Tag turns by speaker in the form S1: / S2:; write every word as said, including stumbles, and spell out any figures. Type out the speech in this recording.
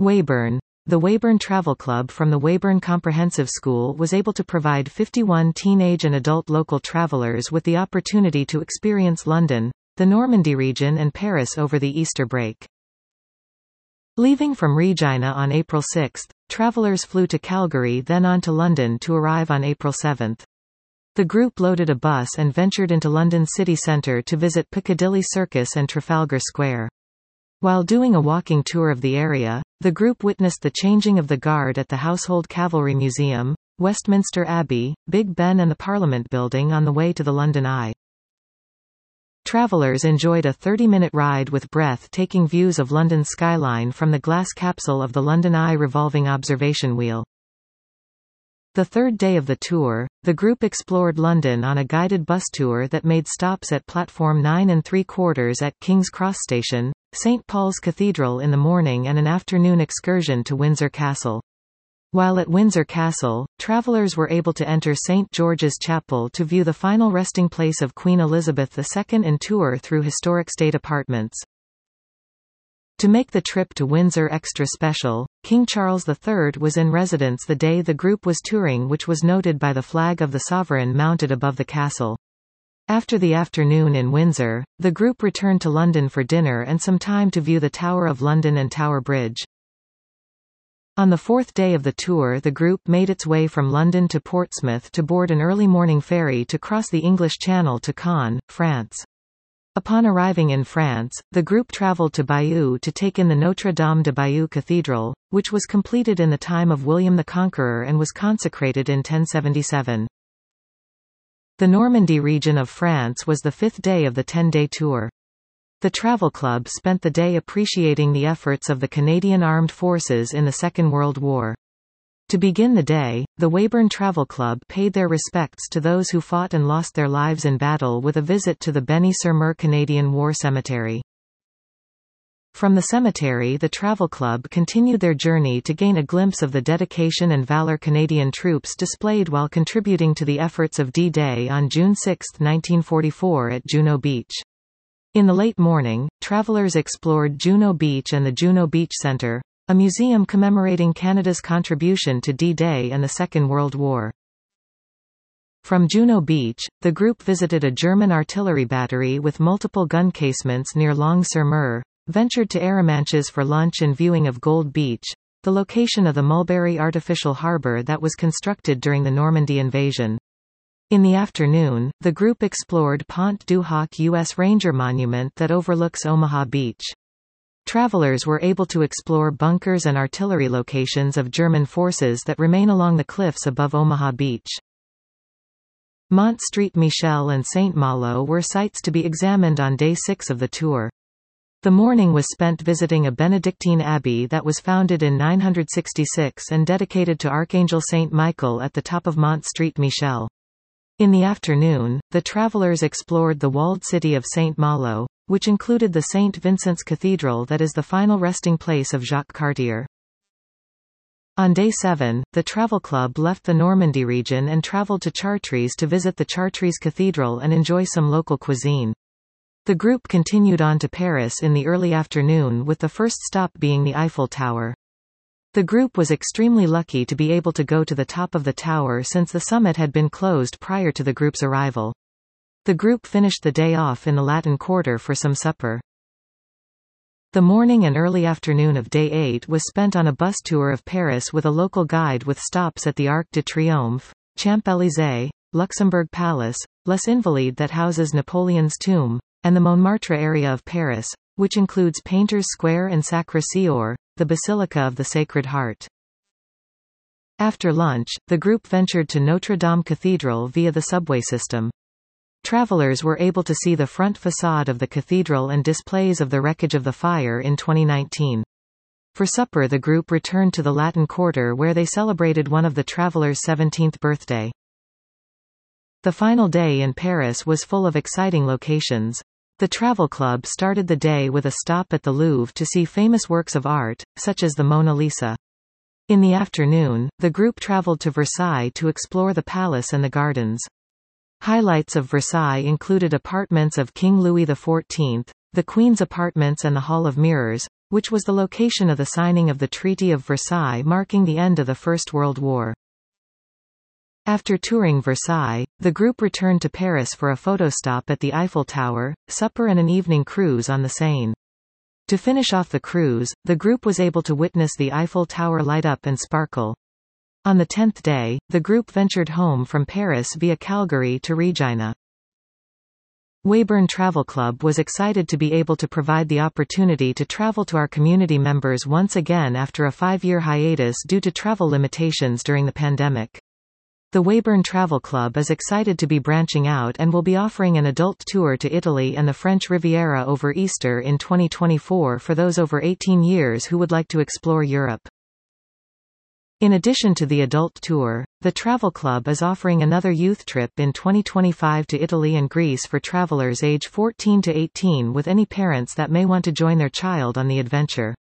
S1: Weyburn. The Weyburn Travel Club from the Weyburn Comprehensive School was able to provide fifty-one teenage and adult local travelers with the opportunity to experience London, the Normandy region and Paris over the Easter break. Leaving from Regina on April sixth, travelers flew to Calgary, then on to London to arrive on April seventh. The group loaded a bus and ventured into London city centre to visit Piccadilly Circus and Trafalgar Square. While doing a walking tour of the area, the group witnessed the changing of the guard at the Household Cavalry Museum, Westminster Abbey, Big Ben and the Parliament Building on the way to the London Eye. Travellers enjoyed a thirty-minute ride with breathtaking views of London's skyline from the glass capsule of the London Eye revolving observation wheel. The third day of the tour, the group explored London on a guided bus tour that made stops at platform nine and three quarters at King's Cross Station, Saint Paul's Cathedral in the morning and an afternoon excursion to Windsor Castle. While at Windsor Castle, travellers were able to enter Saint George's Chapel to view the final resting place of Queen Elizabeth the Second and tour through historic state apartments. To make the trip to Windsor extra special, King Charles the Third was in residence the day the group was touring, which was noted by the flag of the sovereign mounted above the castle. After the afternoon in Windsor, the group returned to London for dinner and some time to view the Tower of London and Tower Bridge. On the fourth day of the tour, the group made its way from London to Portsmouth to board an early morning ferry to cross the English Channel to Caen, France. Upon arriving in France, the group travelled to Bayeux to take in the Notre Dame de Bayeux Cathedral, which was completed in the time of William the Conqueror and was consecrated in ten seventy-seven. The Normandy region of France was the fifth day of the ten-day tour. The Travel Club spent the day appreciating the efforts of the Canadian Armed Forces in the Second World War. To begin the day, the Weyburn Travel Club paid their respects to those who fought and lost their lives in battle with a visit to the Benny-sur-Mer Canadian War Cemetery. From the cemetery, the Travel Club continued their journey to gain a glimpse of the dedication and valor Canadian troops displayed while contributing to the efforts of D-Day on June sixth nineteen forty-four at Juno Beach. In the late morning, travelers explored Juno Beach and the Juno Beach Centre, a museum commemorating Canada's contribution to D-Day and the Second World War. From Juno Beach, the group visited a German artillery battery with multiple gun casements near Longues-sur-Mer, ventured to Arromanches for lunch and viewing of Gold Beach, the location of the Mulberry Artificial Harbour that was constructed during the Normandy invasion. In the afternoon, the group explored Pont du Hoc U S Ranger Monument that overlooks Omaha Beach. Travelers were able to explore bunkers and artillery locations of German forces that remain along the cliffs above Omaha Beach. Mont Street Michel and Saint Malo were sites to be examined on day six of the tour. The morning was spent visiting a Benedictine abbey that was founded in nine hundred sixty-six and dedicated to Archangel Saint Michael at the top of Mont Street Michel. In the afternoon, the travelers explored the walled city of Saint Malo, which included the Saint Vincent's Cathedral that is the final resting place of Jacques Cartier. On day seven, the Travel Club left the Normandy region and travelled to Chartres to visit the Chartres Cathedral and enjoy some local cuisine. The group continued on to Paris in the early afternoon, with the first stop being the Eiffel Tower. The group was extremely lucky to be able to go to the top of the tower since the summit had been closed prior to the group's arrival. The group finished the day off in the Latin Quarter for some supper. The morning and early afternoon of day eight was spent on a bus tour of Paris with a local guide with stops at the Arc de Triomphe, Champs-Élysées, Luxembourg Palace, Les Invalides that houses Napoleon's tomb, and the Montmartre area of Paris, which includes Painters Square and Sacré-Cœur, the Basilica of the Sacred Heart. After lunch, the group ventured to Notre Dame Cathedral via the subway system. Travelers were able to see the front facade of the cathedral and displays of the wreckage of the fire in twenty nineteen. For supper, the group returned to the Latin Quarter where they celebrated one of the travelers' seventeenth birthday. The final day in Paris was full of exciting locations. The Travel Club started the day with a stop at the Louvre to see famous works of art, such as the Mona Lisa. In the afternoon, the group traveled to Versailles to explore the palace and the gardens. Highlights of Versailles included apartments of King Louis the fourteenth, the Queen's apartments and the Hall of Mirrors, which was the location of the signing of the Treaty of Versailles marking the end of the First World War. After touring Versailles, the group returned to Paris for a photo stop at the Eiffel Tower, supper and an evening cruise on the Seine. To finish off the cruise, the group was able to witness the Eiffel Tower light up and sparkle. On the tenth day, the group ventured home from Paris via Calgary to Regina. Weyburn Travel Club was excited to be able to provide the opportunity to travel to our community members once again after a five-year hiatus due to travel limitations during the pandemic. The Weyburn Travel Club is excited to be branching out and will be offering an adult tour to Italy and the French Riviera over Easter in twenty twenty-four for those over eighteen years who would like to explore Europe. In addition to the adult tour, the Travel Club is offering another youth trip in twenty twenty-five to Italy and Greece for travelers age fourteen to eighteen with any parents that may want to join their child on the adventure.